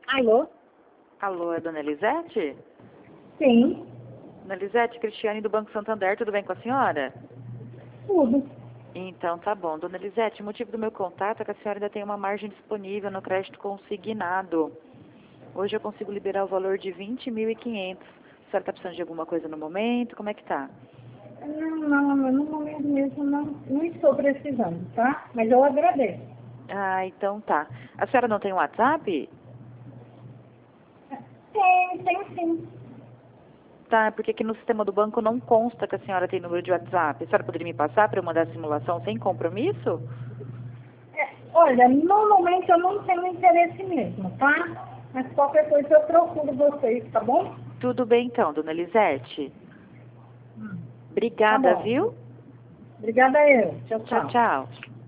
Alô? Alô, é dona Elisete? Sim, Dona Elisete, Cristiane do Banco Santander, tudo bem com a senhora? tudo. Então, tá bom. Dona Elisete, o motivo do meu contato é que a senhora ainda tem uma margem disponível no crédito consignado. Hoje eu consigo liberar o valor de 20.500. A senhora está precisando de alguma coisa no momento? Como é que tá? Não, no momento mesmo não estou precisando, tá? Mas eu agradeço. Ah, então tá. A senhora não tem WhatsApp? Tem sim. Tá, porque aqui no sistema do banco não consta que a senhora tem número de WhatsApp. A senhora poderia me passar para eu mandar a simulação sem compromisso? Olha, no momento eu não tenho interesse mesmo, tá? Mas qualquer coisa eu procuro vocês, tá bom? Tudo bem então, dona Elisete. Tá Obrigada, bom. viu? Obrigada eu. Tchau, Tchau, tchau. tchau.